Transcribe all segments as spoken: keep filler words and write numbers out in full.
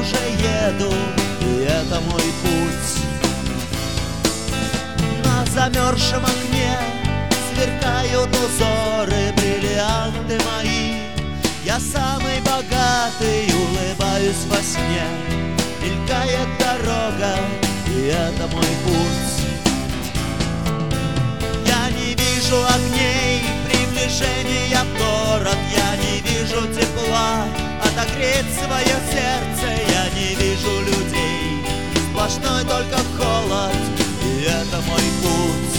уже еду, и это мой путь. На замерзшем окне сверкают узоры, бриллианты мои. Я самый богатый, улыбаюсь во сне. Мелькает дорога, и это мой путь. Я не вижу огней, приближения в город. Я не вижу тепла, отогреть свое сердце. Я не вижу людей, сплошной только холод, и это мой путь.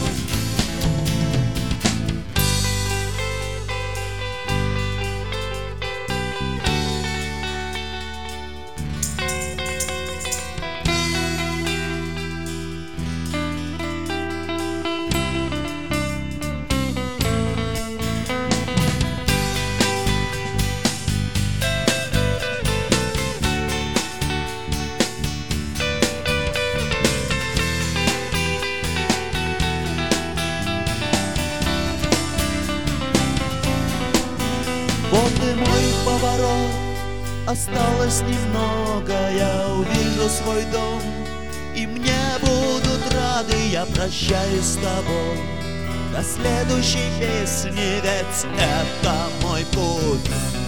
Вот и мой поворот, осталось немного. Я увижу свой дом, и мне будут рады. Я прощаюсь с тобой до следующей песни, ведь это мой путь.